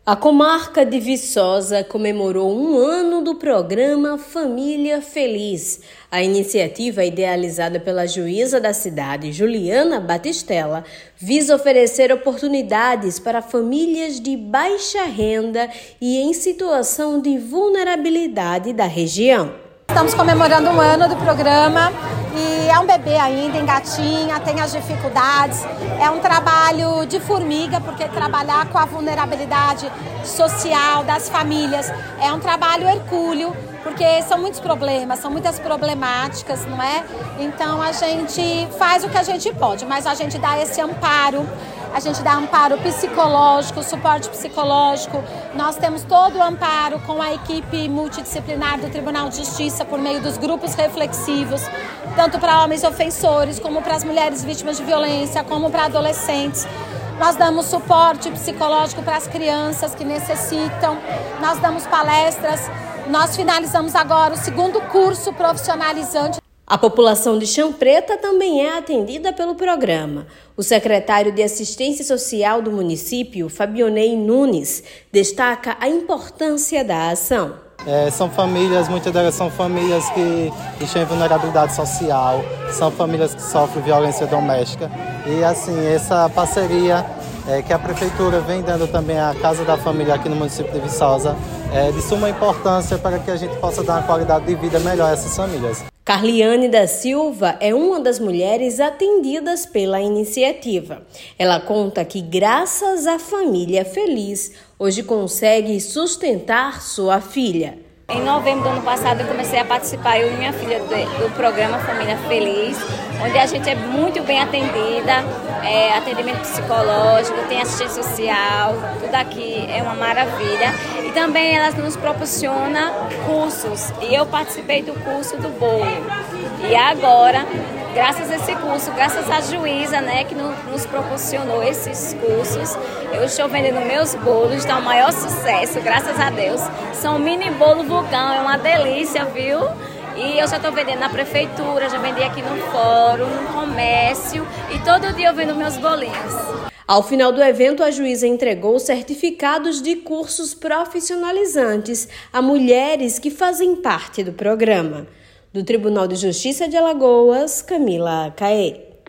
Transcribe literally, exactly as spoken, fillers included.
A comarca de Viçosa comemorou um ano do programa Família Feliz. A iniciativa, idealizada pela juíza da cidade, Juliana Batistella, visa oferecer oportunidades para famílias de baixa renda e em situação de vulnerabilidade da região. Estamos comemorando um ano do programa e é um bebê ainda, engatinha, tem as dificuldades. É um trabalho de formiga, porque trabalhar com a vulnerabilidade social das famílias é um trabalho hercúleo, porque são muitos problemas, são muitas problemáticas, não é? Então a gente faz o que a gente pode, mas a gente dá esse amparo. A gente dá amparo psicológico, suporte psicológico. Nós temos todo o amparo com a equipe multidisciplinar do Tribunal de Justiça por meio dos grupos reflexivos, tanto para homens ofensores, como para as mulheres vítimas de violência, como para adolescentes. Nós damos suporte psicológico para as crianças que necessitam. Nós damos palestras. Nós finalizamos agora o segundo curso profissionalizante. A população de Chã Preta também é atendida pelo programa. O secretário de Assistência Social do município, Fabionei Nunes, destaca a importância da ação. É, são famílias, muitas delas são famílias que estão em vulnerabilidade social, são famílias que sofrem violência doméstica. E assim, essa parceria é, que a Prefeitura vem dando também à Casa da Família aqui no município de Viçosa é de suma importância para que a gente possa dar uma qualidade de vida melhor a essas famílias. Carliane da Silva é uma das mulheres atendidas pela iniciativa. Ela conta que, graças à Família Feliz, hoje consegue sustentar sua filha. Em novembro do ano passado eu comecei a participar, eu e minha filha, do programa Família Feliz, onde a gente é muito bem atendida, é, atendimento psicológico, tem assistência social, tudo aqui é uma maravilha. E também elas nos proporcionam cursos, e eu participei do curso do bolo. E agora, graças a esse curso, graças à juíza, né, que nos proporcionou esses cursos, eu estou vendendo meus bolos, está o maior sucesso, graças a Deus. São mini bolo vulcão, é uma delícia, viu? E eu já estou vendendo na prefeitura, já vendi aqui no fórum, no comércio, e todo dia eu vendo meus bolinhos. Ao final do evento, a juíza entregou certificados de cursos profissionalizantes a mulheres que fazem parte do programa. Do Tribunal de Justiça de Alagoas, Camila Caê.